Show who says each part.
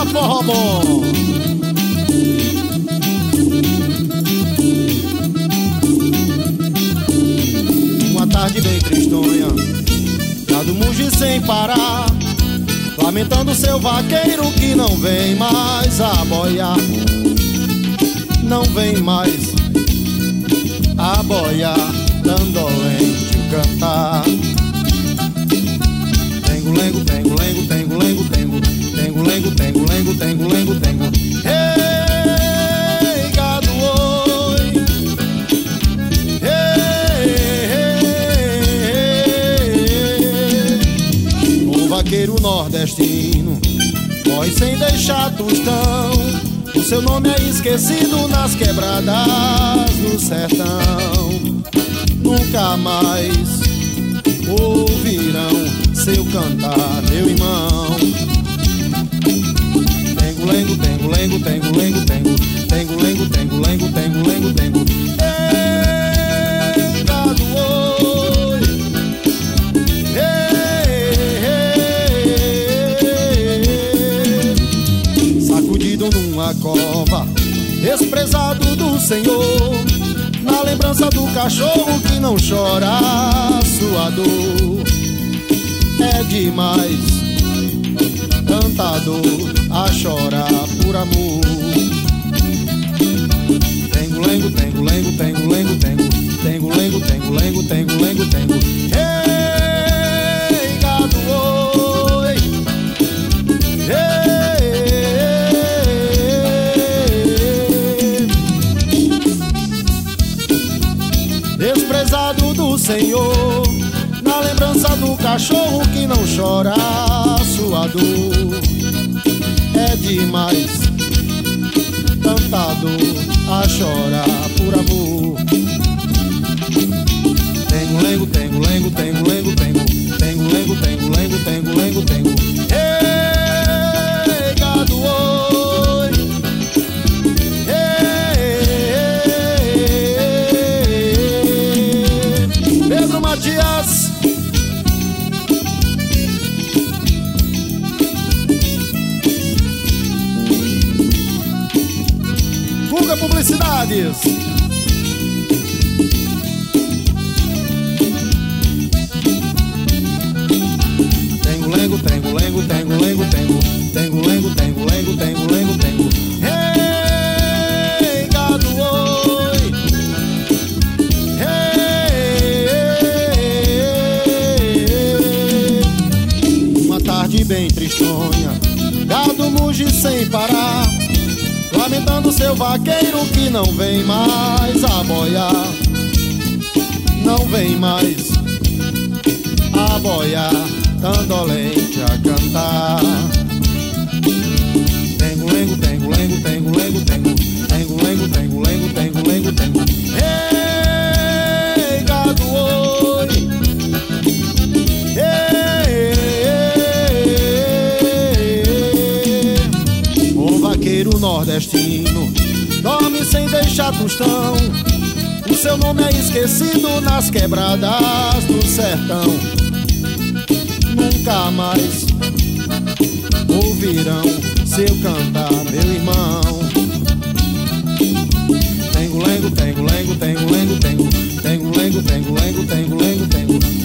Speaker 1: forró bom. Uma tarde bem tristonha, gado muge sem parar, lamentando seu vaqueiro que não vem mais a boiar. Não vem mais a boiar, tandolente o cantar. Tengo, lengo, tengo, lengo, tengo, lengo, tengo, tengo, lengo, tengo, lengo, tengo, lengo, tengo. Ei, gado, oi. Ei, o vaqueiro nordestino corre sem deixar tostão. O seu nome é esquecido nas quebradas do sertão. Nunca mais ouvirão seu cantar, meu irmão. Tengo, lengo, tengo, lengo, tengo, lengo, tengo, tengo, lengo, tengo, lengo, tengo, lengo, tengo. Ei, gado, oi. Ei, sacudido numa cova, desprezado do Senhor, na lembrança do cachorro que não chora sua dor. É demais tanta dor a chorar por amor. Tengo, lengo, tengo, lengo, tengo, lengo, tengo, tengo, lengo, tengo, lengo, tengo, lengo, tengo. Ei, gado, oi. Ei, desprezado do Senhor, na lembrança do cachorro que não chora sua dor. É demais tanta dor a chorar por amor. Tengo, lengo, tengo, lengo, tengo, lengo, tengo, tengo, lengo, tengo, lengo, tengo, lengo, tengo. Ei, gado, oi. Ei, Pedro Matias. Publicidades. Tengo, lengo, tengo, lengo, tengo, lengo, tengo, tengo, lengo, tengo, lengo, tengo, lengo, tengo. Ei, gado, oi. Ei, uma tarde bem tristonha, gado muge sem parar, lamentando seu vaqueiro que não vem mais a boiar. Não vem mais a boiar, tandolente a cantar. Tengo, lengo, tengo, lengo, tengo, lengo, tengo, tengo, lengo, tengo, lengo, tengo, lengo, tengo. Ei, gado, oi. Ei, o vaqueiro nordestino dorme sem deixar tostão. O seu nome é esquecido nas quebradas do sertão. Nunca mais ouvirão seu cantar, meu irmão. Tengo, lengo, tengo, lengo, tengo, lengo, tengo, tengo, lengo, tengo, lengo, tengo, lengo, tengo.